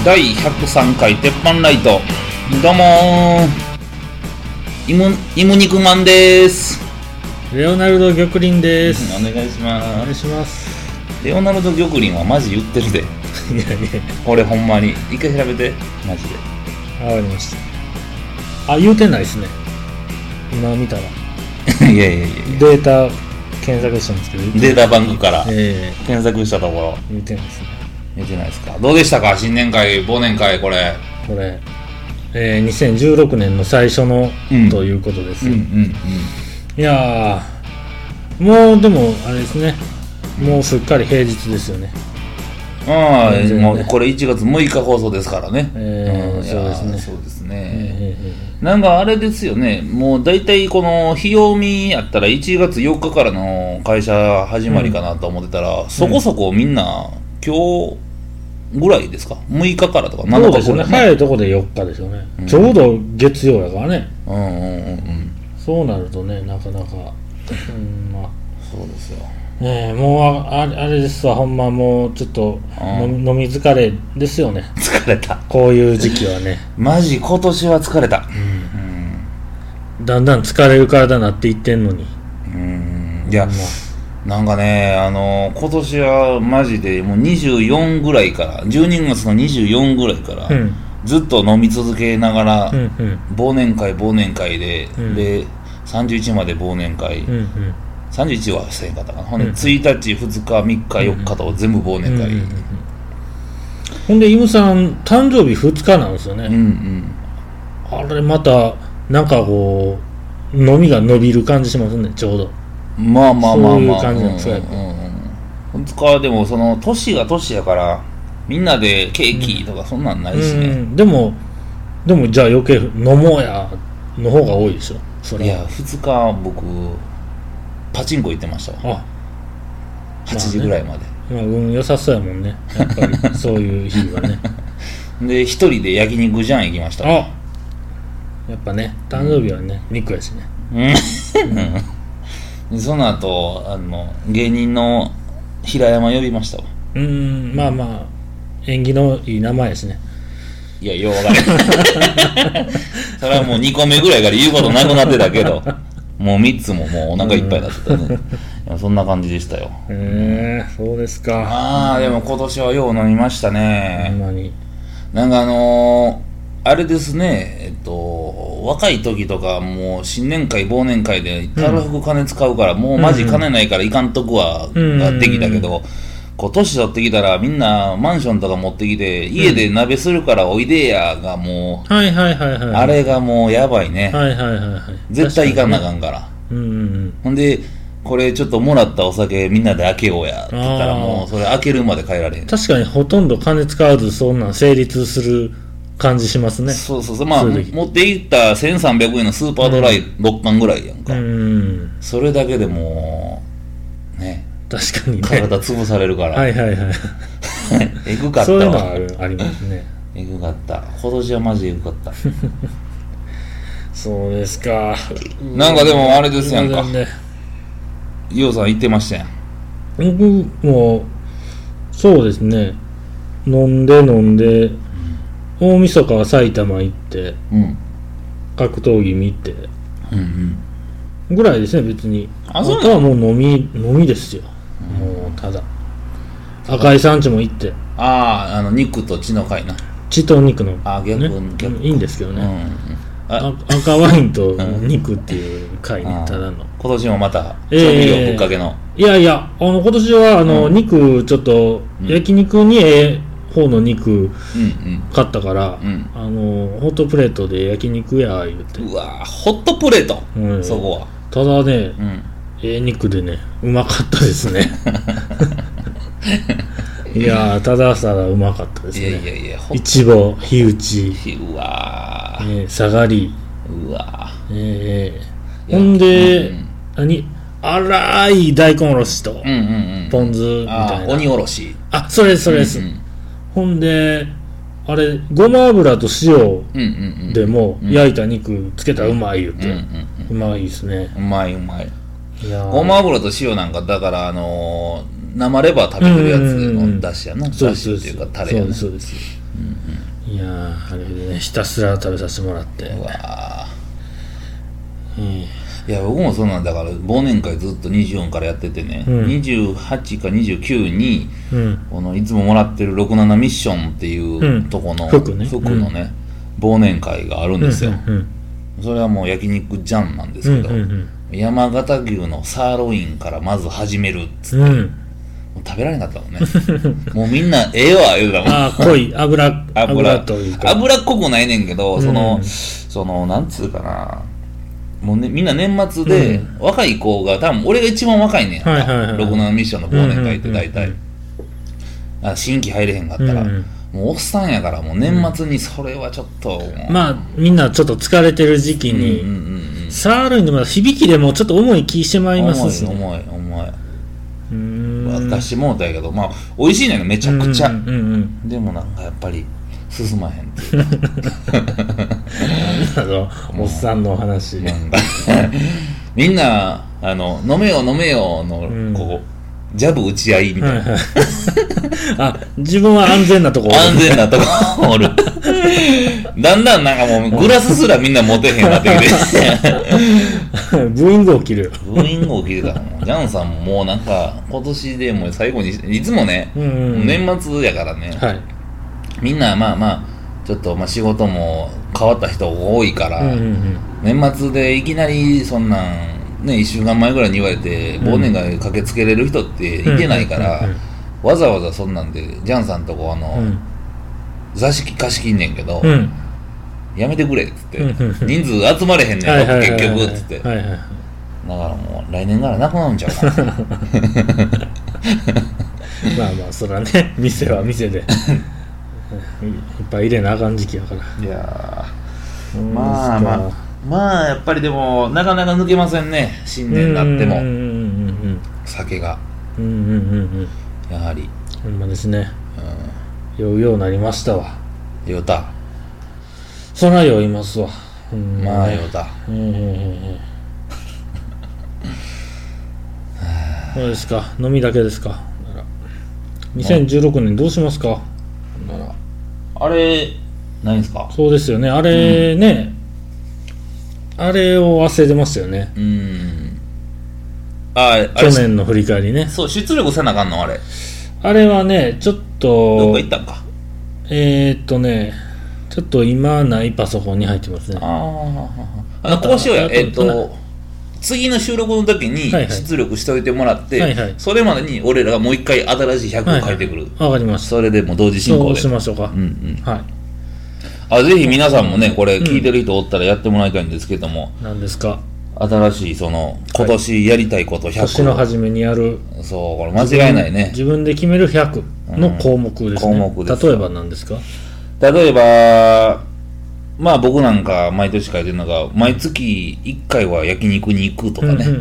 第103回鉄板ライト、どうもイム肉マンです。 レオナルド・玉林です。 お願いします。 お願いします。 レオナルド・玉林はマジ言ってるで。いや俺ほんまに一回調べて、マジで。 わかりました。あ、言うてないですね、今見たら。 いやデータ検索したんですけど、 データバンクから検索したところ、 言うてないですね。 言うてないですか。どうでしたか、新年会忘年会。これ 2016年の最初の、ということです。いやー、もうでもあれですね、もうすっかり平日ですよね。 もうこれ1月6日放送ですからね。 そうですね。 そうですね。なんかあれですよね、もう大体この日曜日やったら1月4日からの会社始まりかなと思ってたら、そこそこみんな今日ぐらいですか、6日からとか 7日ぐらい、そうですね、早いとこで4日でしょうね、ちょうど月曜やからね。そうなるとね、なかなかまあそうですよね。もうあれですわ、ほんまもうちょっと飲み疲れですよね。 疲れた、 こういう時期はね。 マジ今年は疲れた。 だんだん疲れる体になっていってんのに。 いや、なんかね、今年はマジでもう24ぐらいから12月の24ぐらいから、ずっと飲み続けながら、忘年会で、で31まで忘年会、31はせんかったかな、ほんで1日2日3日4日と全部忘年会、 ほんでイムさん誕生日2日なんですよね。あれまたなんかこう飲みが伸びる感じしますね、ちょうど。 まあそういう感じなんですか。 2日はでもその年が年やからみんなでケーキとかそんなんないしね。 でもじゃあ余計飲もうやの方が多いでしょ、それは。 いや2日僕パチンコ行ってましたわ。8時ぐらいまで。 運良さそうやもんね、やっぱりそういう日はね。 で一人で焼肉じゃん行きました。 やっぱね、誕生日はね、肉やしね。 その後芸人の平山呼びましたわ。 まあ縁起のいい名前やしね。 いや、よう分からないそれはもう2個目ぐらいから言うことなくなってたけどもう3つももうお腹いっぱいになってたね。そんな感じでしたよ。 そうですか。 でも今年はよう飲みましたね。 ほんまに。 なんかあれですね、若い時とかもう新年会忘年会でたらふく金使うから、もうマジ金ないからいかんとこはができたけど、こう年取ってきたらみんなマンションとか持ってきて家で鍋するからおいでやがもう、あれがもうやばいね。絶対行かなあかんから。ほんでこれちょっともらったお酒みんなで開けようやって言ったら、もうそれ開けるまで帰られへん。 確かにほとんど金使わずそんなん成立する感じしますね。 そうまあ持っていった1300円のスーパードライ6缶ぐらいやんか。それだけでもね、 確かにね、 体潰されるからえぐかったわ。 そういうのはありますね。 えぐかった、今年はマジえぐかったそうですか。 なんかでもあれですやんか、ヨウさん言ってましたやん。 僕もそうですね、飲んで大晦日は埼玉行って、格闘技見て、ぐらいですね、別に。あとはもう飲みですよ。もうただ赤井さん家も行って、 肉と血の会な。 血と肉の逆いいんですけどね。赤ワインと肉っていう会ね、ただの。 今年もまた調味料ぶっかけの。 いや今年は肉ちょっと焼肉に方の肉買ったから、ホットプレートで焼肉や言うて。 うわ、ホットプレート、そこはただね、肉でね、うまかったですねいやただうまかったですね。イチボ、火打ち、 うわ下がり、 うわほんで、粗い大根おろしとポン酢みたいな、 鬼おろし、 それです、ほんであれごま油と塩でも焼いた肉つけたらうまい言うて、うまいですね。 うまい。ごま油と塩なんかだから生レバー食べてるやつのだしやな。だしっていうかタレやな。 そうです。 いやーあれでねひたすら食べさせてもらって、 うわいや僕もそうなんだから忘年会ずっと24からやっててね、28か29に、このいつももらってる67ミッションっていうとこの服のね、忘年会があるんですよ、それはもう焼肉じゃんなんですけど、山形牛のサーロインからまず始めるっつって、もう食べられなかったもんねもうみんなええわ言うたもん。 濃い油というか油っこくないねんけど、そのなんつうかな、もうね、みんな年末で、若い子が多分俺が一番若いねん、67ミッションの忘年会って大体、新規入れへんかったら、もうおっさんやからもう年末にそれはちょっとまあみんなちょっと疲れてる時期に、サーロインでも響きでもちょっと重い気してまいりますし、ね、 重い私もだけど、まあ美味しいねんめちゃくちゃ、でもなんかやっぱり進まへんっていうおっさんの話みんな飲めよの、こうジャブ打ち合いみたいな、 自分は安全なとこおるだんだんなんかもうグラスすらみんな持てへんなってきてブーイング起きるからもうジャンさんももうなんか今年でもう最後にいつもね、年末やからね、みんなまあちょっと仕事も変わった人多いから、年末でいきなりそんなんね1週間前ぐらいに言われて忘年会駆けつけれる人っていてないから、わざわざそんなんでジャンさんとこ座敷貸し切んねんけど、やめてくれっつって、人数集まれへんねん結局っつって、だからもう来年からなくなるんちゃうかなまあそれはね店は店でいっぱい入れなあかん時期やから。 いやまあやっぱりでもなかなか抜けませんね、新年になっても酒がやはりほんまですね、酔うようになりましたわ。 酔うた、 そら酔いますわ。 まあ酔うた。 そうですか、飲みだけですか。2016年どうしますか。 あれないんですか。 そうですよね、あれね、あれを忘れてますよね。去年の振り返りね。 そう、出力せなあかんのあれ。 あれはね、ちょっとどこ行ったんか。 ちょっと今ないパソコンに入ってますね。 こうしようや。次の収録の時に出力しておいてもらって、それまでに俺らがもう一回新しい100を書いてくる。 わかりました。 それでもう同時進行で。 そうしましょうか。 はい。ぜひ皆さんもね、これ聞いてる人おったらやってもらいたいんですけども。 何ですか。 新しい今年やりたいこと100。 年の初めにやる。 そう、これ間違いないね。 自分で決める100の項目ですね。例えば何ですか。 例えば、まあ僕なんか毎年書いてるのが毎月1回は焼肉に行くとかね。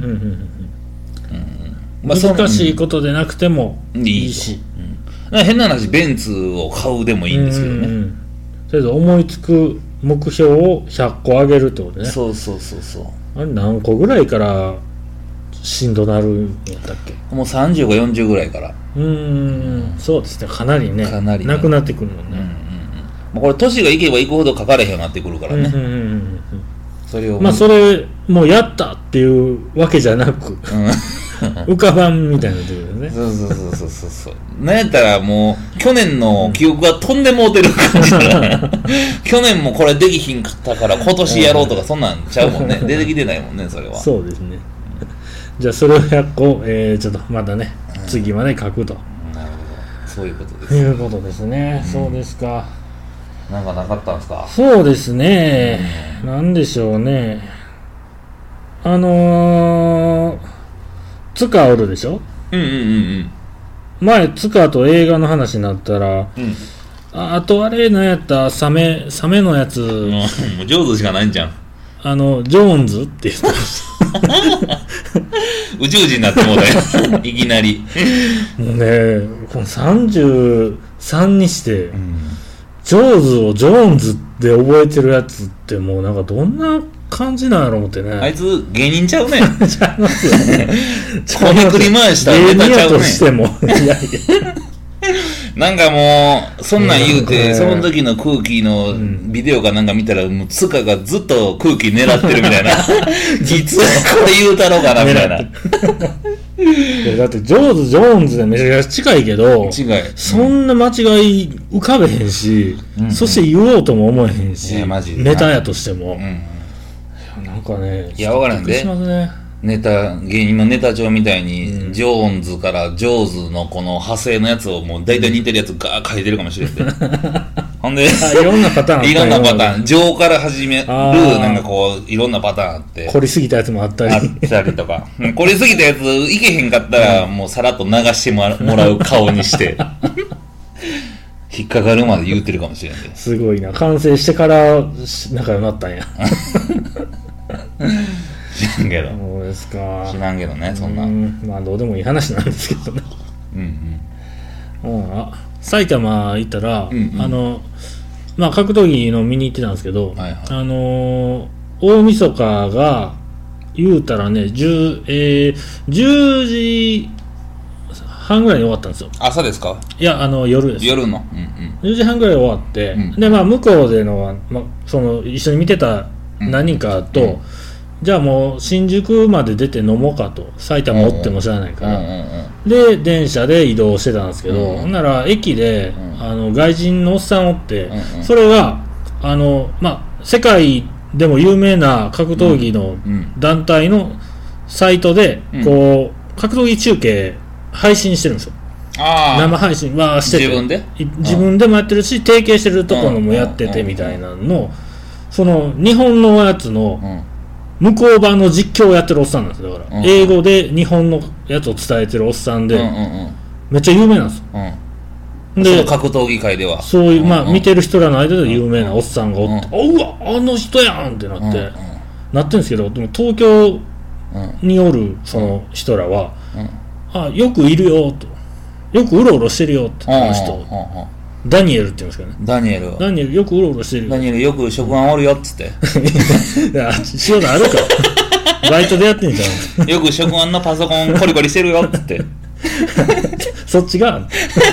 難しいことでなくてもいいし、 変な話ベンツを買うでもいいんですけどね。 とりあえず思いつく目標を100個上げるってことね。 そうあれ何個ぐらいからしんどなるんやったっけ。 もう30か40ぐらいから。 そうですね、かなりねなくなってくるもんね。 これ年がいけばいくほど書かれへんようになってくるからね。それをそれもうやったっていうわけじゃなく浮かばんみたいなところですね。 そうなんやったらもう去年の記憶が飛んでもうてる感じだから去年もこれできひんかったから今年やろうとかそんなんちゃうもんね。出てきてないもんね、それは。 そうですね。じゃあそれを100個、ちょっとまたね、次まで書くと。 なるほど、そういうことです。 いうことですね。そうですか。 なんかなかったんですか。 そうですね、なんでしょうね。ツカおるでしょ。前ツカと映画の話になったら、あとあれ何やった、サメのやつ、 もう上手しかないんじゃん。 ジョーンズって言ってました宇宙人になってもうたよいきなりもうね、この33にして、ジョーズをジョーンズで覚えてるやつってもうなんかどんな感じなんやろ思ってね。 あいつ芸人ちゃうねちゃいますよねこめくり回したらネタちゃうね。 芸人やとしてもいやなんかもうそんなん言うて、その時の空気のビデオかなんか見たら、もうツカがずっと空気狙ってるみたいな。いつこれ言うたろうかなみたいな。 いやだってジョーンズでめちゃくちゃ近いけど、そんな間違い浮かべへんし、そして言おうとも思えへんし、ネタやとしても、なんかね、 いや分からんで、芸人のネタ帳みたいに、ジョーンズからジョーズのこの派生のやつをもう大体似てるやつが書いてるかもしれんで。ほんで、 いろんなパターンいろんなパターン、ジョーから始める、なんかこう、いろんなパターンあって。 凝りすぎたやつもあったり。 あったりとか。凝りすぎたやついけへんかったら、もうさらっと流してもらう顔にして、引っかかるまで言うてるかもしれんで。 すごいな。完成してから仲良くなったんや。 知らんけど。 そうですか。 知らんけどね、そんな。 まあどうでもいい話なんですけどね。埼玉行ったら、まあ格闘技の見に行ってたんですけど、大晦日が言うたらね、10時半ぐらいに終わったんですよ。 朝ですか？ いや、夜です。 夜の。 10時半ぐらい終わって、で、まあ向こうでの、一緒に見てた何人かと、じゃあもう新宿まで出て飲もうかと、埼玉おっても知らないから、で電車で移動してたんですけど、ほんなら駅で、外人のおっさんおって、それが世界でも有名な格闘技の団体のサイトでこう格闘技中継配信してるんですよ。生配信はしてて、自分でもやってるし、提携してるところもやっててみたいなの、その日本のやつの向こう版の実況をやってるおっさんなんですよ。だから英語で日本のやつを伝えてるおっさんで、めっちゃ有名なんですよ。 で格闘技界ではそういう、見てる人らの間で有名なおっさんがおって、うわあの人やんってなって、なってるんですけど、でも東京におるその人らは、よくいるよと、よくうろうろしてるよって、この人ダニエルって言うんですかね。 ダニエルよくうろうろしてるよ。 ダニエルよく職案おるよっつって。 いや、仕事あるか。バイトでやってんじゃん。よく職案のパソコンコリコリしてるよっつって。 そっちが。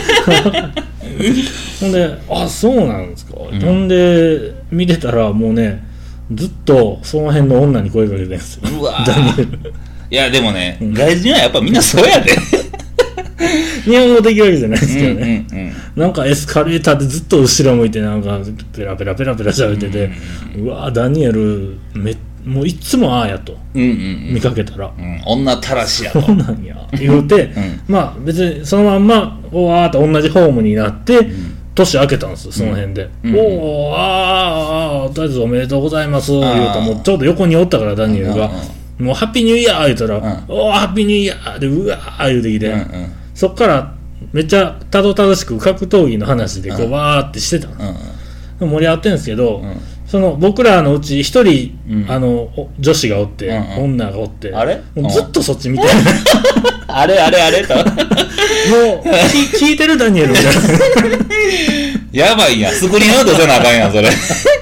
ほんで、そうなんですか。ほんで、見てたらもうね、ずっとその辺の女に声かけてるんですよ。 うわダニエル。いや、でもね、外人はやっぱみんなそうやで。 日本語できるわけじゃないですけどね、なんかエスカレーターでずっと後ろ向いてなんかペラペラ喋ってて、うわダニエルもういつもやと、見かけたら、 女たらしやと、 そうなんや言うて、まあ別にそのまんまわーっと同じホームになって、年明けたんですよ、その辺で。とりあえずおめでとうございます言うと、もうちょうど横におったからダニエルが、もうハッピーニューイヤー言うたら、ハッピーニューイヤーでうわー言うてきて、そっからめっちゃたどたどしく格闘技の話でこうわーってしてたの、盛り上がってるんですけど、その僕らのうち一人、女子がおって、女がおって、もうずっとそっち見てる。 あれともう聞いてるダニエルみたいな。やばいやん、スクリーンアウトせなあかんやんそれ。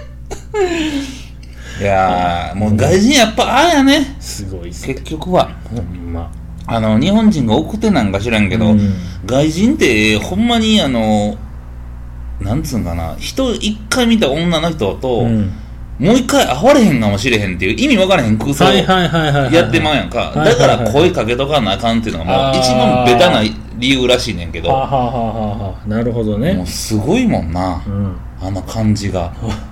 いやもう外人やっぱやね、 すごい結局は。日本人が奥手なんか知らんけど、外人ってほんまになんつうんかな、一回見た女の人と、もう一回会われへんかもしれへんっていう意味分からへん空想をやってまうやんか。だから声かけとかなあかんっていうのがもう一番ベタな理由らしいねんけど。 なるほどね。 もうすごいもんな、あの感じが。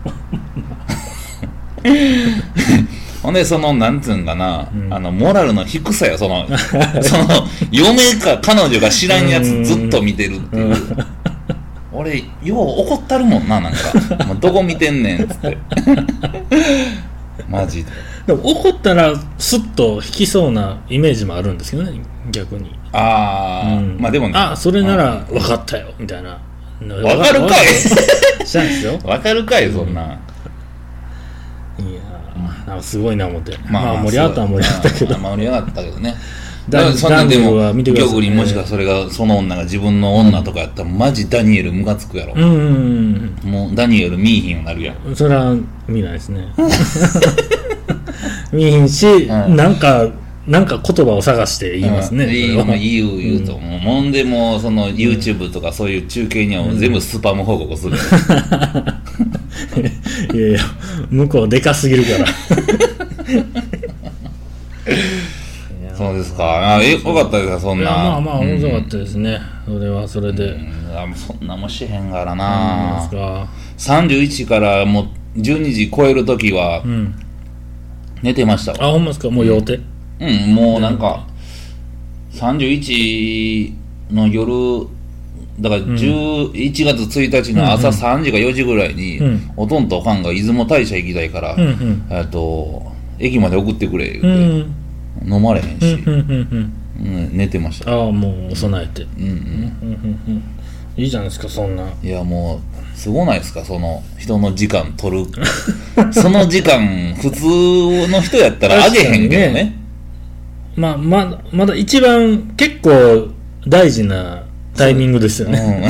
ほんでなんつうんかな、モラルの低さよ、嫁か彼女が知らんやつずっと見てるっていう。俺よう怒ったるもんな、なんかもうどこ見てんねんっつってマジで。 でも怒ったらスッと引きそうなイメージもあるんですけどね、逆に。 まあでもね、 それなら分かったよみたいな。 分かるかい。 したんですよ。 分かるかい、そんな。 いやなんかすごいな思って。盛り上がったは盛り上がったけど。 盛り上がったけどね。だからそんなんでも玉林もしかそれがその女が自分の女とかやったらマジダニエルムカつくやろ。もうダニエル見いひんようになるやん。 それは見ないですね。見いひんし、なんかなんか言葉を探して言いますね、 言うと思う、もんでもその YouTube とかそういう中継には全部スパム報告する、 いやいや向こうでかすぎるからそうですか。よかったですか、そんな。 まあまあ面白かったですね、それはそれで。 そんなもしへんからな。31からもう12時超えるときは寝てましたわ。 ほんまですか、もう予定。 もうなんか31の夜だから11月1日の朝3時か4時ぐらいに、おとんとおかんが出雲大社行きたいから、駅まで送ってくれ言うて、飲まれへんし、寝てました。 もう備えて。いいじゃないですか、そんな。 いやもうすごないですか、その人の時間取るその時間普通の人やったらあげへんけどね。まだ一番結構大事なタイミングですよね、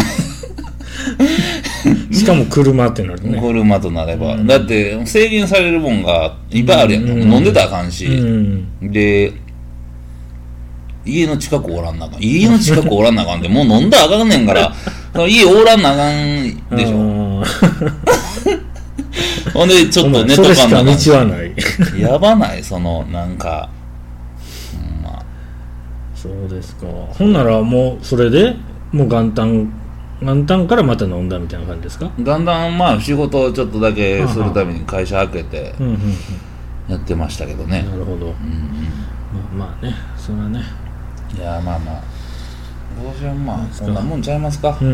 しかも車ってなるね。 車となれば、だって制限されるもんがいっぱいあるやん、飲んでたらあかんし、で家の近くおらんなあかん、家の近くおらんなあかんってもう飲んだらあかんねんから家おらんなあかんでしょほんでちょっと寝とかんなあかんし、 それしか道はないやばない、そのなんかそうですか。ほんならもうそれでもう元旦からまた飲んだみたいな感じですか。 だんだんまあ仕事をちょっとだけするために会社開けてやってましたけどね。 なるほど、まあね、それはね、 いやまあ今年はまあそんなもんちゃいますか。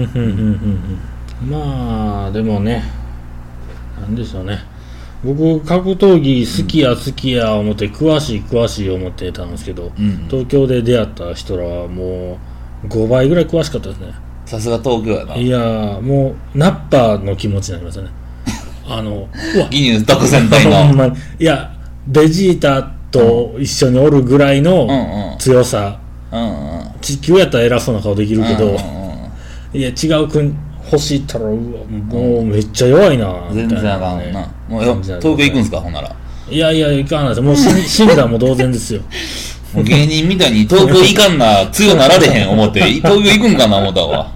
まあでもね、なんでしょうね、僕格闘技好きや思って詳しい思ってたんですけど、東京で出会った人らはもう5倍ぐらい詳しかったですね。 さすが東京やな。 いやもうナッパの気持ちになりましたね。 ギニュー特選隊のほんまに、いやベジータと一緒におるぐらいの強さ、地球やったら偉そうな顔できるけど、いや違う国欲しいったらもうめっちゃ弱いな、 全然あかんな。もう東京行くんすか、ほんなら。 いや行かないです。もう死んだも同然ですよもう芸人みたいに東京行かんな強なられへん思って東京行くんかな思ったわ。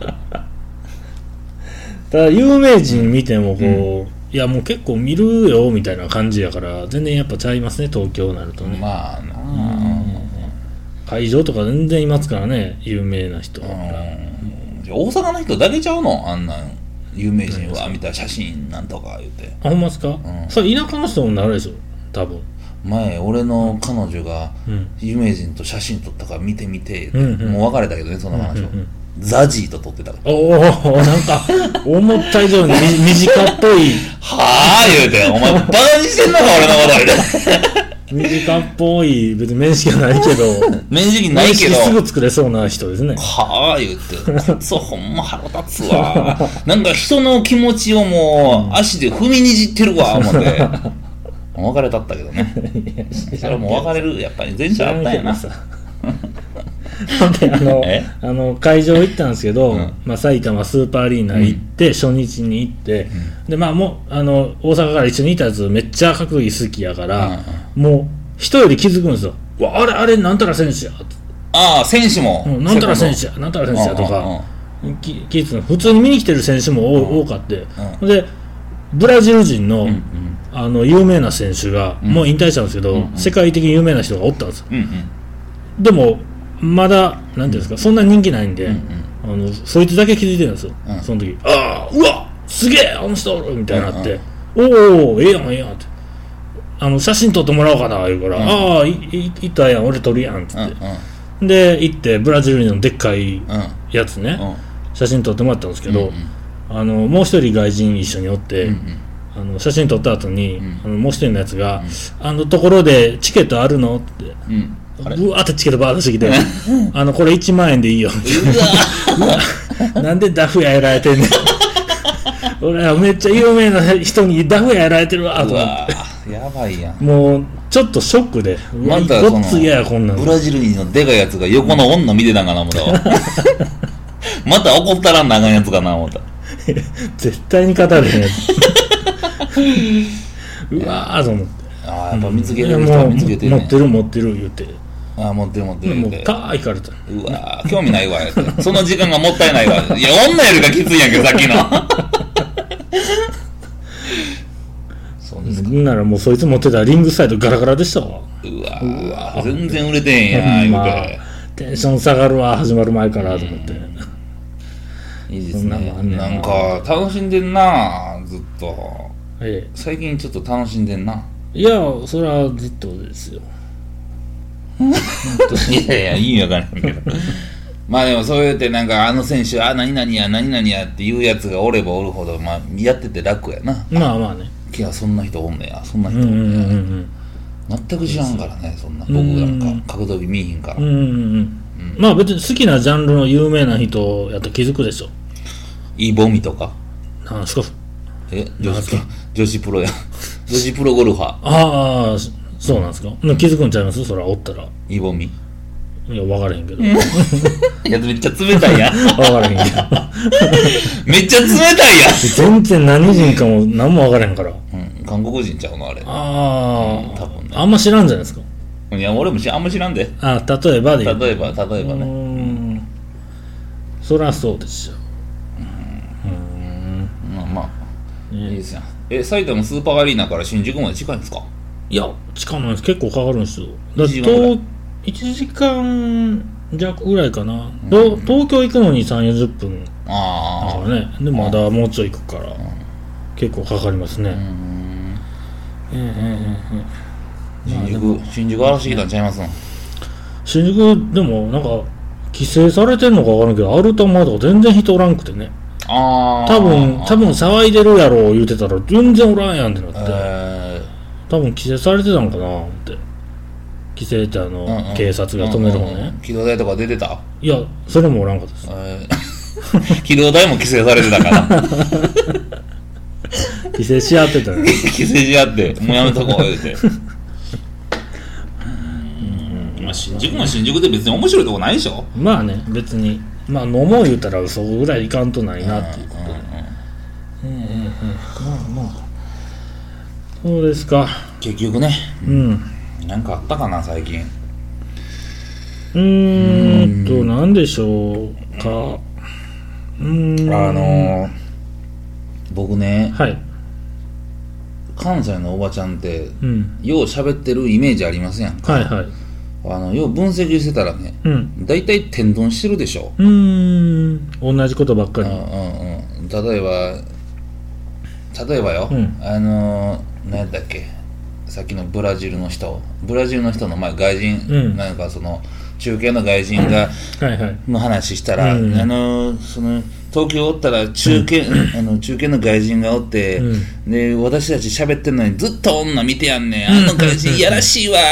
ただ有名人見てもこう、いやもう結構見るよみたいな感じやから全然やっぱちゃいますね、東京になるとね。 まあな、 会場とか全然いますからね、有名な人。 大阪の人だけちゃうの、あんなん有名人は見た写真なんとか言って。 ほんまですか、それ田舎の人もなるでしょ多分。 前俺の彼女が有名人と写真撮ったから見てみて、もう別れたけどね、その話を。ザジーと撮ってたから。 なんか思った以上に短っぽいはぁ言うて、お前バカにしてんのか俺のこと短っぽい、別に面識はないけど面識ないけどすぐ作れそうな人ですね。 はぁ言うて、こいつほんま腹立つわなんか人の気持ちをもう足で踏みにじってるわ思って別れたったけどね。それはもう別れる、やっぱり前者あったんやな。 で会場行ったんですけど、埼玉スーパーアリーナ行って、初日に行って、でもう大阪から一緒にいたやつめっちゃ格闘技好きやから、もう人より気づくんですよ。あれなんたら選手や、 選手も、 なんたら選手やとか普通に見に来てる選手も多かって、でブラジル人の有名な選手がもう引退したんですけど、世界的に有名な人がおったんですよ。でもまだなんていうんですか、そんな人気ないんで、そいつだけ気づいてるんですよ。その時うわすげえあの人おるみたいになって、おええやんって写真撮ってもらおうかな言うから、行ったやん、俺撮るやんって言って、で行ってブラジル人のでっかいやつね、写真撮ってもらったんですけど、もう一人外人一緒におって、写真撮った後に、もう一人のやつが、ところでチケットあるのって、うわーってチケットバーッとしてきてこれ1万円でいいよってなんでダフ屋やられてんねん俺はめっちゃ有名な人にダフ屋やられてるわと思ってやばいやん。 もうちょっとショックで、 またごっつ嫌やこんなの。 ブラジル人のでかいやつが横の女見てたんかな思ったわまた怒ったらんなあかんやつかな思った絶対に語れへんやつうわーと思って、 やっぱ見つける人は見つけてね、 持ってる言うてあ持ってる持ってるもうパー行かれた。 うわ興味ないわってその時間がもったいないわいや女よりがきついんやけどさっきのそうですか。 ならもうそいつ持ってたリングサイドガラガラでしたわ。 うわ全然売れてへんやん、 まあ、テンション下がるわ始まる前からと思って、 いいですね。なんか楽しんでんなずっと、最近ちょっと楽しんでんな。 いやそれはずっとですよいやいや意味わからんけどまあでもそうやってなんかあの選手何々や何々やっていうやつがおればおるほどまあやってて楽やな。 まあまあね。 いやそんな人おんねやそんな人おんねや、全く知らんからねそんな僕なんか格闘技見えへんから。 まあ別に好きなジャンルの有名な人やったら気づくでしょ。 イボミとかなんすか女子プロや女子プロゴルファー。 ああそうなんですか。気づくんちゃいます？そらおったら。 イボミいや分からへんけどいやめっちゃ冷たいやん分からへんけどめっちゃ冷たいやん全然何人かも何も分からへんから。 韓国人ちゃうのあれ。 多分ね。 あんま知らんじゃないですか。 いや俺もあんま知らんで。 例えばで例えばね。 そりゃそうですよ。 まあいいですよ。埼玉スーパーアリーナから新宿まで近いんですか？ いや近ないです。結構かかるんですよ。だって1時間弱ぐらいかな。東京行くのに3、40分だからね。でまだもうちょい行くから結構かかりますね。 新宿荒らしてきたんちゃいますの？ 新宿でもなんか規制されてるのか分からんけどアルタ前とか全然人おらんくてね。多分騒いでるやろ言うてたら全然おらんやんってなって、多分規制されてたんかなって。規制って警察が止める方ね。 機動隊とか出てた？ いやそれもおらんかったです。機動隊も規制されてたから規制し合ってたよ。 規制し合ってもうやめとこう言うてまあ新宿も新宿で別に面白いとこないでしょ。 まあね別にまあ飲もう言うたらそこぐらいいかんとないなっていうことで。まあそうですか。 結局ね。なんかあったかな最近。 なんでしょうか。 僕ね、 はい、 関西のおばちゃんって、よう喋ってるイメージありますやんか。 はいはい。 よう分析してたらね、大体天丼してるでしょ。 同じことばっかり。 例えばよ、何やったっけ、さっきのブラジルの人の前外人、なんかその中継の外人がの話したら、その東京おったら中継の外人がおって、で私たち喋ってんのにずっと女見てやんねん、あの外人いやらしいわ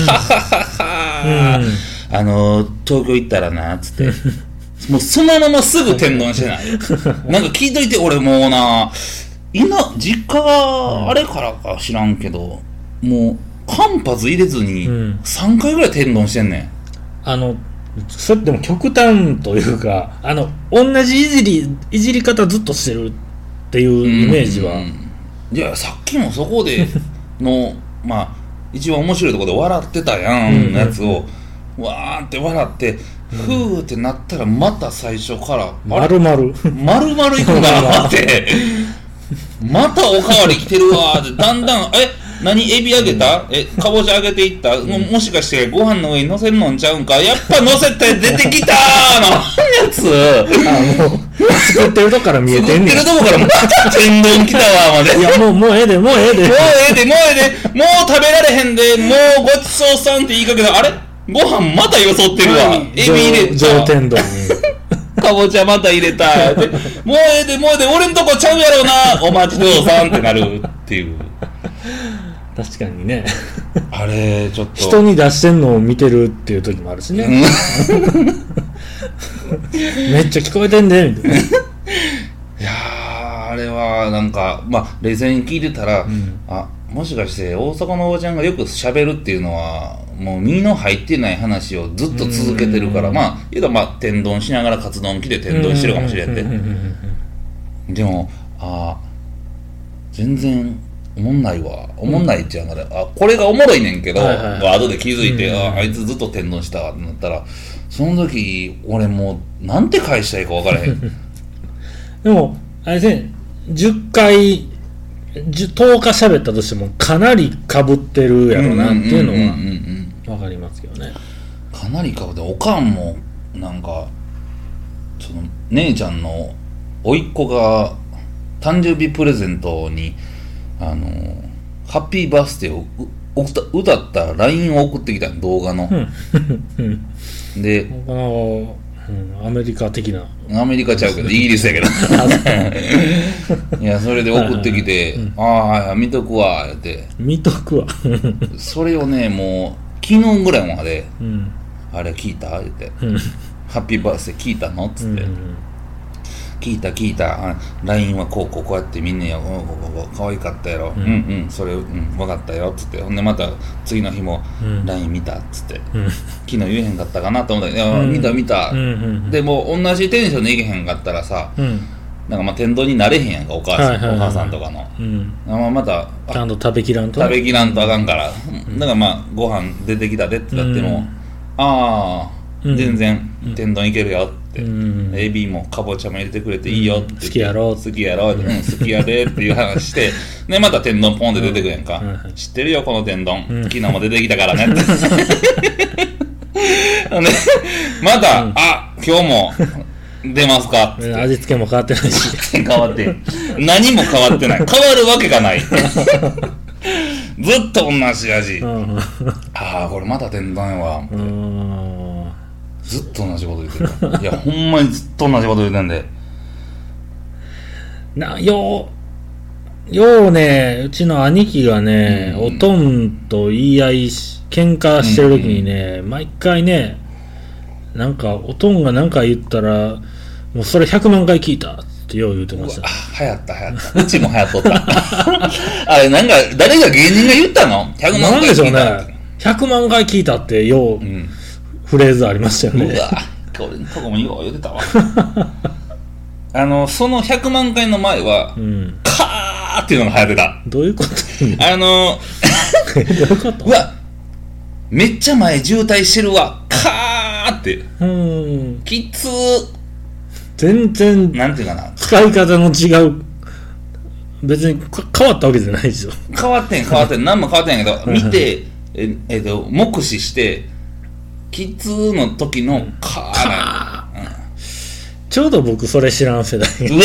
東京行ったらなっつってもうそのまますぐ天丼してないなんか聞いといて、俺もうな実家があれからか知らんけど、もう間髪入れずに3回ぐらい天丼してんねん。 それでも極端というか同じいじり方ずっとしてるっていうイメージは、 いやさっきもそこでのまあ一番面白いところで笑ってたやんやつをわーって笑ってふーってなったらまた最初から丸々いくんだなってまたおかわり来てるわーってだんだん何エビあげた？かぼちゃあげていった？もしかしてご飯の上に乗せんのんちゃうんか？やっぱ乗せて出てきたーのやつもう作ってるとこから見えてんねん。 作ってるとこからまた天丼来たわまで。 いやもうええでもう食べられへんで、もうごちそうさんって言いかけた。あれご飯またよそってるわ。エビ入れた。 上天丼にかぼちゃまた入れた。もうええで俺んとこちゃうやろな。お待ちどうさんってなるっていう。 確かにねあれちょっと人に出してんのを見てるっていう時もあるしねめっちゃ聞こえてんでみたいないやあれはなんか冷静に聞いてたら、もしかして大阪のおばちゃんがよく喋るっていうのはもう身の入ってない話をずっと続けてるから、言うたら天丼しながらカツ丼来て天丼してるかもしれんで、でも全然おもんないわおもんないって言うから、これがおもろいねんけど、後で気づいて、あいつずっと天丼したわってなったら、その時俺もうなんて返したらいいか分からへんでもあれですね、10回10日喋ったとしてもかなりかぶってるやろなっていうのは分かりますけどね。 かなりかぶって、おかんもなんかその姉ちゃんの甥っ子が誕生日プレゼントにハッピーバースデーを歌った LINE を送ってきた動画ので、 アメリカ的な、 アメリカちゃうけどイギリスやけどいやそれで送ってきて、ああ見とくわって見とくわそれをねもう昨日ぐらいまで、あれ聞いた言って、ハッピーバースデー聞いたのっつって、聞いた LINE はこうやって見んねや、可愛かったやろ、それ、分かったよっつって、ほんでまた次の日も LINE 見たっつって、昨日言えへんかったかなと思ったけど、見た、でも同じテンションでいけへんかったらさ、なんかまあ天丼になれへんやんか、お母さんとかの、またちゃんと食べきらんとあかんから、だからまあご飯出てきたでってなっても、全然天丼いけるよって、エビもかぼちゃも入れてくれていいよって、 好きやろ好きやでっていう話してでまた天丼ポンって出てくるやんか、知ってるよこの天丼、昨日も出てきたからねってまた、今日も出ますかって味付けも変わってないし変わって何も変わってない、変わるわけがないずっと同じ味、これまた天丼やわ、ずっと同じこと言ってるいやほんまにずっと同じこと言ってんでようね、うちの兄貴がね、おとんと言い合い喧嘩してる時にね、毎回ね、なんかおとんが何か言ったらもうそれ100万回聞いたってよう言うてました。 流行ったうちも流行っとったあれなんか誰が芸人が言ったの100万回聞いた、なんでしょうね、 100万回聞いたってよう、フレーズありましたよね。 うわこれのとこもよう言ってたわその100万回の前は、カーっていうのが流行ってた。 どういうことどういうことうわめっちゃ前渋滞してるわカーってきつー、 全然なんていうかな、 使い方の違う、別に変わったわけじゃないでしょ。 変わってん何も変わってんやけど見て目視してキツの時のカーちょうど僕それ知らん世代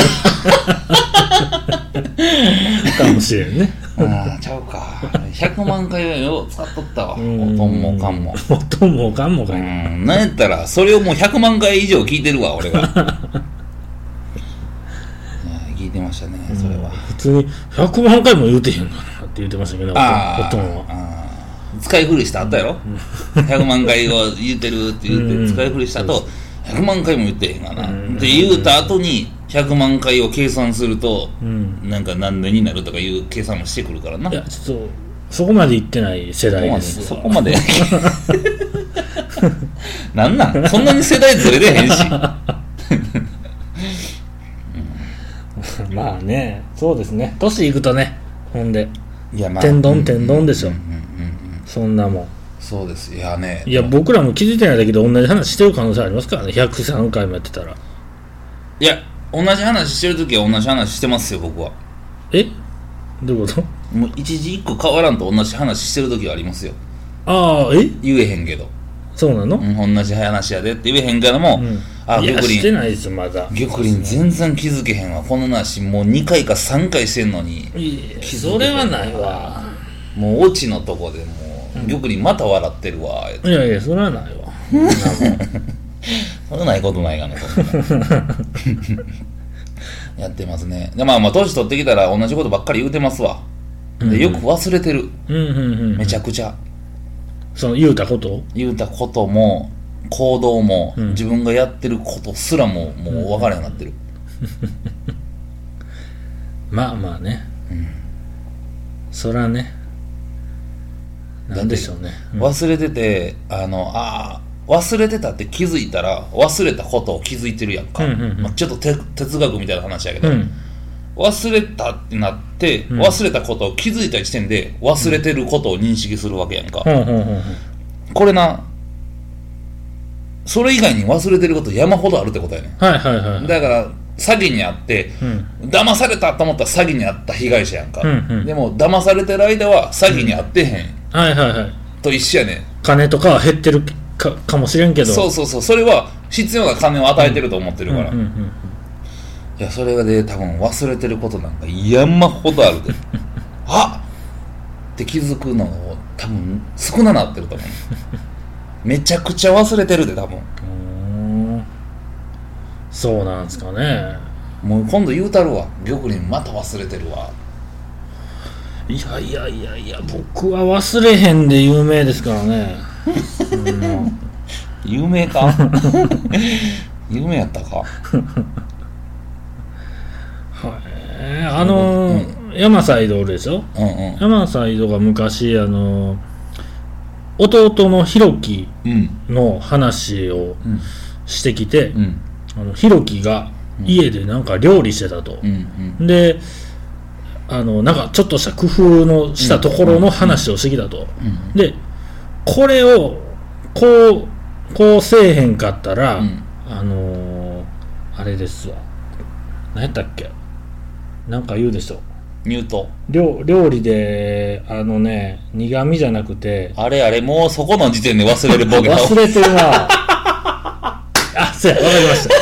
かもしれんねちゃうか100万回はよう使っとったわ、おとんもかんもかいなんやったらそれをもう100万回以上聞いてるわ俺が聞いてましたねそれは、 普通に100万回も言うてへんかなって言ってましたけど、おとんは使い古したあったやろ、100万回を言ってるって言って使い古した後100万回も言ってへんがな、って言うた後に100万回を計算すると、なんか何年になるとかいう計算もしてくるからな。 いやちょっとそこまで言ってない世代ですそこまでなんそんなに世代ずれてへんしまあね、そうですね、年いくとね、ほんでいや、まあ、 天丼でしょ、そんなもん。 そうです。いやね、 いや僕らも気づいてないだけで同じ話してる可能性ありますからね、103回もやってたら。 いや同じ話してるときは同じ話してますよ僕は。 どういうこと？ もう一時一個変わらんと同じ話してるときはありますよ。言えへんけど。 そうなの？ 同じ話やでって言えへんからも、 いやしてないですまだ。 玉林全然気づけへんわ、この話もう2回か3回してんのに。 それはないわ。 もうオチのとこでもう玉林また笑ってるわ。 いやそれはないわそれないことないがなやってますね。でまあ年取ってきたら同じことばっかり言うてますわ。でよく忘れてる、めちゃくちゃ。 その言うたことも行動も、自分がやってることすらももう分からんようになってるまあね、そらね、なんでしょうね、 忘れてて忘れてたって気づいたら忘れたことを気づいてるやんか、ちょっと哲学みたいな話やけど、 忘れたってなって、忘れたことを気づいた時点で忘れてることを認識するわけやんか、これな、それ以外に忘れてること山ほどあるってことやね、だから詐欺にあって、騙されたと思ったら詐欺にあった被害者やんか、でも騙されてる間は詐欺にあってへん、と一緒やねん。 金とかは減ってる かもしれんけど、 そうそれは必要な金を与えてると思ってるから、いやそれがで多分忘れてることなんか山ほどあるであっって気づくのを多分少ななってると思うめちゃくちゃ忘れてるで多分。 そうなんですかね。 もう今度言うたるわ、玉林また忘れてるわ。 いや僕は忘れへんで有名ですからね有名か有名やったか山サイドおるでしょ、山サイドが昔弟のひろきの話をしてきて、ひろきが家でなんか料理してたと、でなんかちょっとした工夫のしたところの話をしてきたと、でこれをこうせえへんかったら、あれですわ、何やったっけ、なんか言うでしょ、 ミュート料理で苦味じゃなくて、 あれもうそこの時点で忘れるボケ忘れてるなあ、そうや、わかりました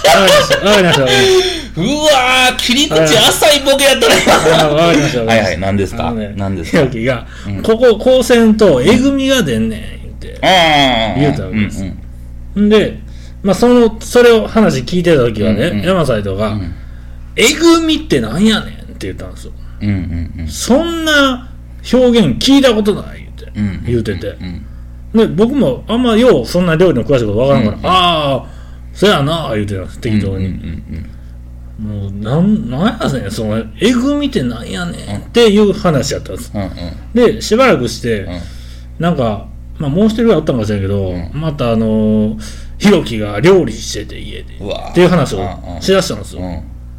うわー、切り口浅いボケやったねわかりましたはい何ですか、何ですか。 ひろきが、こここうせんとえぐみが出んねん言うたわけです、で、それを話聞いてた時はね、山サイドが、えぐみってなんやねんって言ったんですよ、そんな表現聞いたことない言うてて、で僕もあんまようそんな料理の詳しいことわからんから、ああそやな言うてたんです適当に、もうなんやねんそのえぐみってなんやねんっていう話やったんです、でしばらくして、なんかもう一人はあったんかもしれんけど、またひろきが料理してて家でっていう話をしだしたんですよ、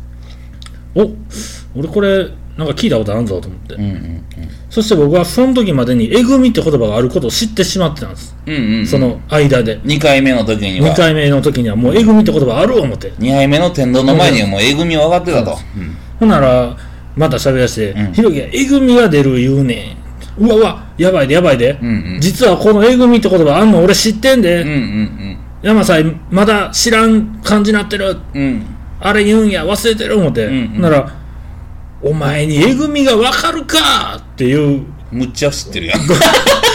俺これなんか聞いたことあるぞと思って、そして僕はその時までにえぐみって言葉があることを知ってしまってたんです、その間で 2回目の時にはもうえぐみって言葉ある思って 2杯目の天丼の前にはもうえぐみは分かってたと、 ほんならまた喋らせて、ひろきがえぐみが出る言うねん、うわやばいで、実はこのえぐみって言葉あんの俺知ってんで、山さんまだ知らん感じになってる、あれ言うんや忘れてる思って、ならお前にえぐみが分かるかっていうむっちゃ知ってるやんゴー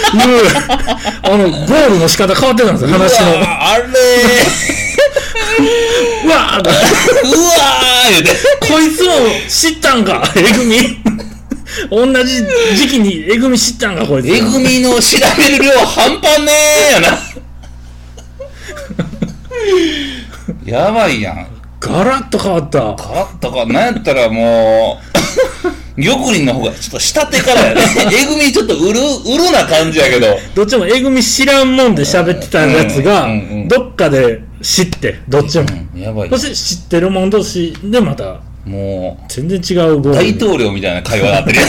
ルの仕方変わってたんですよ話のあれうわー言うてこいつも知ったんかえぐみ同じ時期にえぐみ知ったんかこいつえぐみの調べる量半端ねえやなやばいやん、 ガラッと変わったなんやったらもう玉林の方がちょっと下手からやねえぐみちょっとうるな感じやけど、 どっちもえぐみ知らんもんで喋ってたやつがどっかで知ってどっちも、 やばい、 そして知ってるもん同士でまたもう全然違うゴール大統領みたいな会話になってる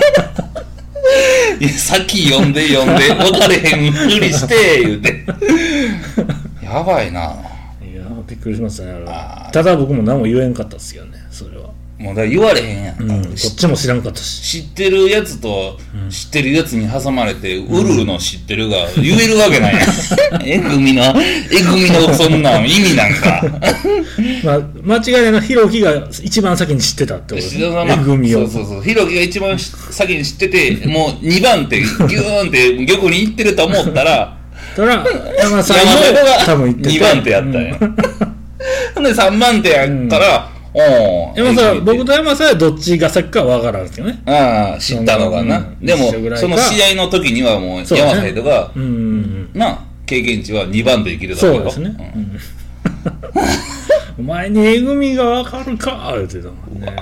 やん先読んで分かれへんふりして言うてやばいな、 いやびっくりしましたねただ僕も何も言えんかったっすけどね、それはもうだから言われへんやん、こっちも知らんかったし、 知ってるやつと知ってるやつに挟まれて、ウルルの知ってるが言えるわけないやんえぐみのそんなん意味なんか間違いないのひろきが一番先に知ってたってことですね、えぐみをそうひろきが一番先に知っててもう2番手ギューンって玉に行ってると思ったら山さんも多分行ってて 2番手やったんや、で3番手やったら、 山さん僕と山さんはどっちが先かわからんですけどね、 知ったのがな、でもその試合の時にはもう山さんとかな経験値は2番手できるだろうよ、 そうですね、お前にえぐみがわかるか言ってたもんね、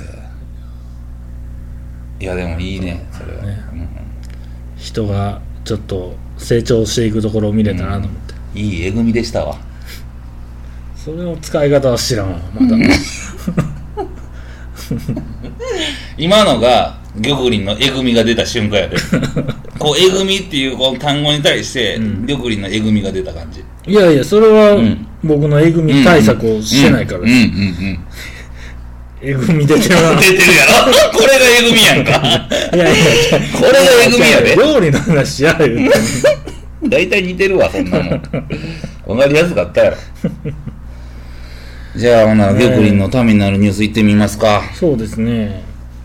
いやでもいいねそれはね、 人がちょっと成長していくところを見れたなと思って、 いいえぐみでしたわ、 それの使い方は知らんわまだ今のが玉林のえぐみが出た瞬間やでこうえぐみっていうこの単語に対して、玉林のえぐみが出た感じ。 いやいや、それは、僕のえぐみ対策をしてないからです。えぐみ出てるな。 出てるやろこれがえぐみやんか。いやいや、これがえぐみやで。 料理の話やる。 大体似てるわ、そんなもん。わかりやすかったやろ。じゃあ、ほな、玉林のためになるニュースいってみますか。 そうですね。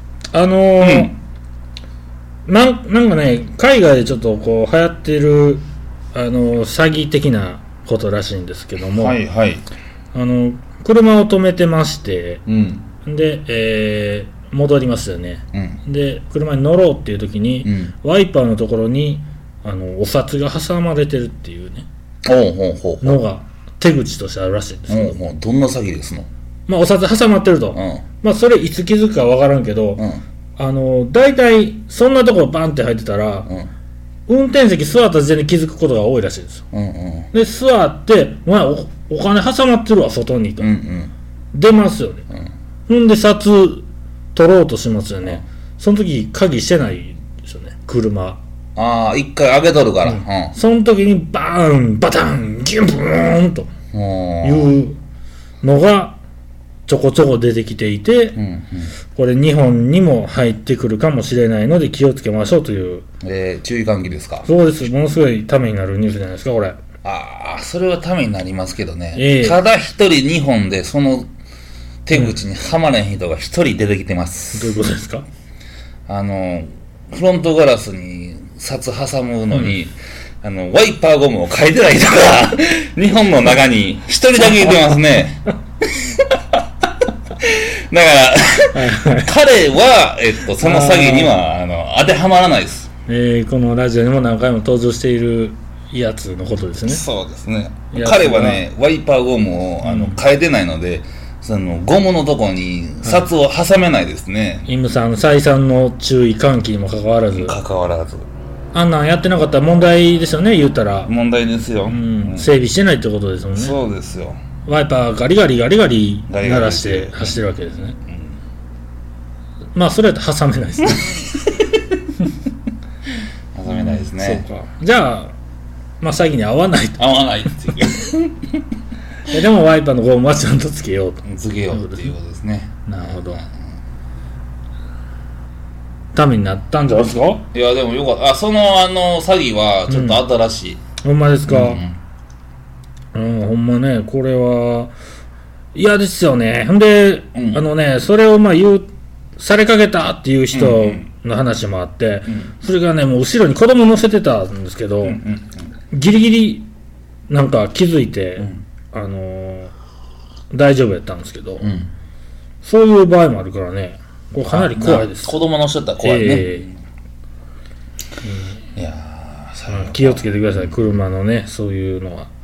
なんかね、海外でちょっとこう流行ってる詐欺的なことらしいんですけども、 はいはい、 車を止めてまして、で、戻りますよね、で車に乗ろうっていう時に、ワイパーのところにお札が挟まれてるっていうねのが手口としてあるらしいんですけど、 どんな詐欺ですの？ まあお札挟まってると、まあそれいつ気づくか分からんけど、大体そんなところバンって入ってたら、運転席座った時点で気づくことが多いらしいですよ、で座って「お金挟まってるわ外に」と、出ますよね、んで札取ろうとしますよね、その時鍵してないですよね、車。 一回開けとるから、 その時にバーンバタンギュンブーンというのがちょこちょこ出てきていて、これ日本にも入ってくるかもしれないので気をつけましょうという、 注意喚起ですか？ そうです。ものすごいためになるニュースじゃないですか、これ。 それはためになりますけどね、ただ一人日本でその手口にはまれん人が一人出てきてます。 どういうことですか？ フロントガラスに札挟むのに、ワイパーゴムを変えてない人が日本の中に一人だけいてますね。だから彼は、その詐欺には当てはまらないです。 このラジオにも何回も登場しているやつのことですね。 そうですね。彼はねワイパーゴムを変えてないので、そのゴムのとこに札を挟めないですね。 イムさん再三の注意喚起にもかかわらずあんなんやってなかったら問題ですよね。言ったら問題ですよ、 整備してないってことですもんね。 そうですよ。 ワイパーガリガリガリガリ鳴らして走ってるわけですね、まあそれやったら挟めないですね。 挟めないですね、 そうか。じゃあまあ詐欺に合わないと。 合わないっていうでもワイパーのゴムはちゃんとつけようと。 つけようっていうことですね。 なるほど。ためになったんじゃないですか？ いやでもよかった。その詐欺はちょっと新しい。 ほんまですか？ほんまね、これは嫌ですよね。ほんで、それをされかけたっていう人の話もあって、それがね、もう後ろに子供乗せてたんですけど、ギリギリなんか気づいて、大丈夫やったんですけど、そういう場合もあるからね、これかなり怖いです。 子供乗せたら怖いね。いや気をつけてください、車のね、そういうのは。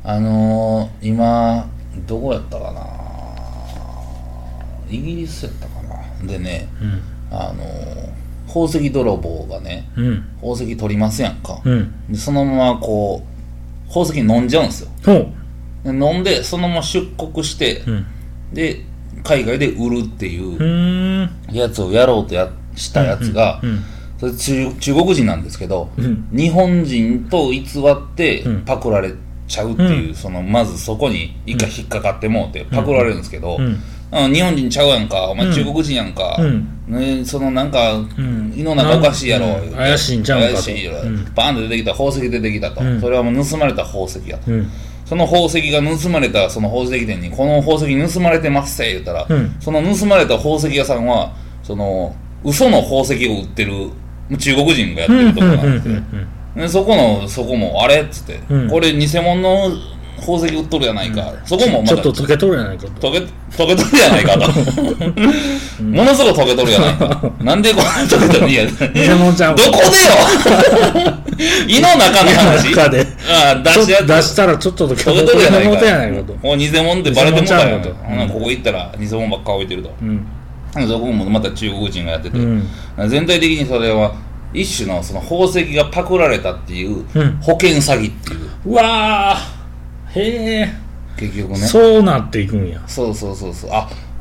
今どこやったかな、イギリスやったかな。でね、宝石泥棒がね、宝石取りますやんか、でそのままこう宝石飲んじゃうんですよ。で飲んでそのまま出国して、で海外で売るっていうやつをやろうとしたやつが、それ中国人なんですけど、日本人と偽ってパクられちゃうっていう、まずそこに一回引っかかってもうてパクられるんですけど、日本人ちゃうやんか、お前中国人やんか、なんか胃の中おかしいやろ、 怪しいんちゃうんかと、 バーンと出てきた宝石出てきたと、それはもう盗まれた宝石やと、その宝石が盗まれたその宝石店にこの宝石盗まれてますって言ったら、その盗まれた宝石屋さんはその嘘の宝石を売ってる中国人がやってるとこなんですよ。でそこもあれっつって、これ偽物の宝石売っとるやないか、そこもまたちょっと溶けとるやないかと、 溶けとるやないかとものすごい溶けとるやないかなんでこんな溶けとるんや偽物ちゃうどこでよ胃の中の話出したらちょっと溶けとるやないかと、 もう偽物ってバレてもたやんと、ここ行ったら偽物ばっか置いてると、そこもまた中国人がやってて、全体的にそれは一種のその宝石がパクられたっていう保険詐欺っていう、 うわー、へえ、 結局ねそうなっていくんや。 そう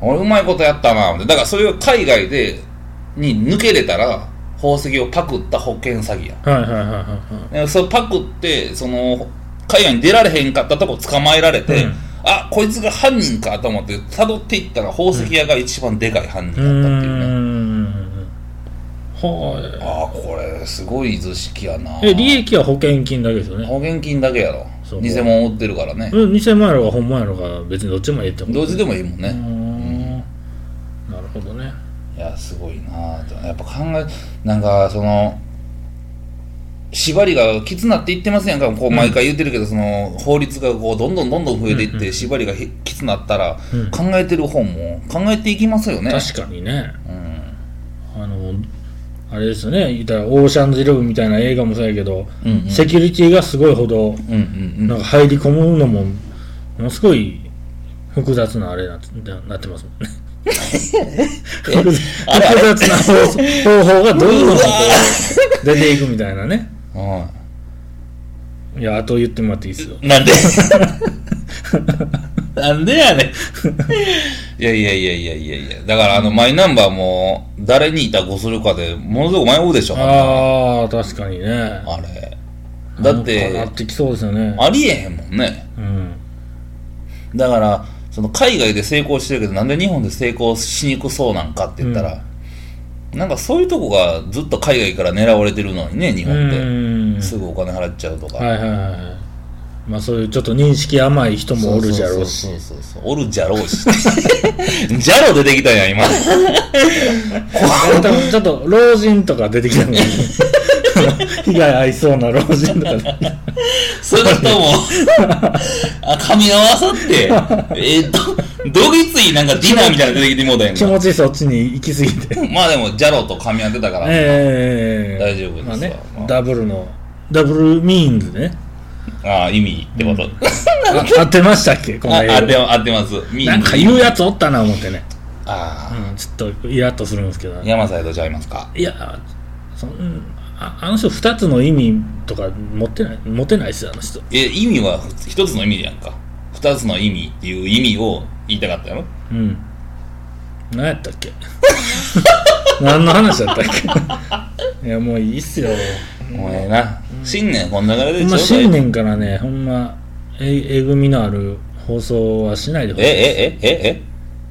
俺うまいことやったな。だからそれを海外に抜けれたら宝石をパクった保険詐欺や。 はいはいはいはいはい。 それパクってその海外に出られへんかったとこ捕まえられて、あ、こいつが犯人かと思って辿っていったら宝石屋が一番でかい犯人だったっていうね。 はい。 ああ、これすごい図式やな。 利益は保険金だけですよね。 保険金だけやろ。偽物売ってるからね。 偽物やろが本物やろが別にどっちもいいってこと。 どっちでもいいもんね。 なるほどね。 いや、すごいなと。やっぱなんかその縛りがきつなっていってますやんか。こう毎回言ってるけど、その法律がこうどんどん増えていって、縛りがきつなったら、考えてる本も考えていきますよね。 確かにね。あれですよね、言ったらオーシャンズイレブンみたいな映画もそうやけど、セキュリティがすごいほど、なんか入り込むのもものすごい複雑なあれなってますもんね。複雑な方法がどんどん出ていくみたいなね。いや、あと言ってもらっていいですよ。 なんでなんでやねん。いや。だからマイナンバーも誰に委託するかでものすごく迷うでしょ。 ああ、確かにね。 あれ。だってなってきそうですよね。 ありえへんもんね。だからその海外で成功してるけどなんで日本で成功しにくそうなんかって言ったら、なんかそういうとこがずっと海外から狙われてるのにね、日本ってすぐお金払っちゃうとか。 まあそういうちょっと認識甘い人もおるじゃろうし。 そうおるじゃろうし。じゃろ出てきたんや今。 ちょっと老人とか出てきたのに被害合いそうな老人とか。 それとも噛み合わさってどぎついなんかディナーみたいなの出てきてもうたやんか。 気持ちそっちに行き過ぎて。 まあでもジャロと噛み合ってたから大丈夫ですわ。 ね、ダブルミーンズね。 ああ、意味ってこと。 合ってましたっけ？この合ってます。 なんか言うやつおったな思ってね。 ああ、ちょっとイラッとするんですけど。 山サイドちゃいますか？ いや、あの人2つの意味とか持ってないっすよ、あの人。 意味は1つの意味やんか。2つの意味っていう意味を言いたかったやろ？ 何やったっけ？何の話だったっけ？いや、もういいっすよ。 もうええな。新年こんな感じでちょうどいい。 新年からね、ほんまえぐみのある放送はしないでほしい。え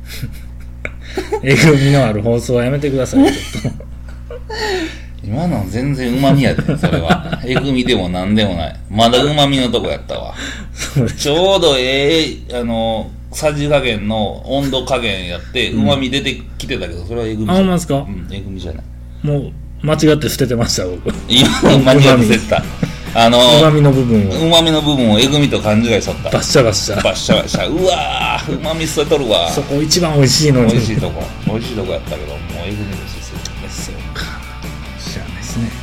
ぐみのある放送はやめてください。ちょっと今の全然うまみやで、それは。えぐみでもなんでもない。まだうまみのとこやったわ。ちょうどさじ加減の温度加減やってうまみ出てきてたけど、それはえぐみじゃない。 あ、ほんまですか？ えぐみじゃない。 もう間違って捨ててました僕。 今間違って捨てた。 うまみの部分をえぐみと勘違いしとった。 バッシャバッシャ。 うわー、うまみ捨てとるわ。 そこ一番美味しいのに。 美味しいとこやったけど、もうえぐみですよ。 そうか。しゃあないですね。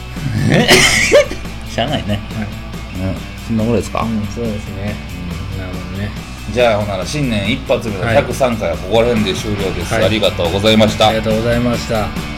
しゃあないね。そんなことですか？ そうですね。なるほどね。 じゃあほんなら新年一発目の103回はここら辺で終了です。ありがとうございました。 ありがとうございました。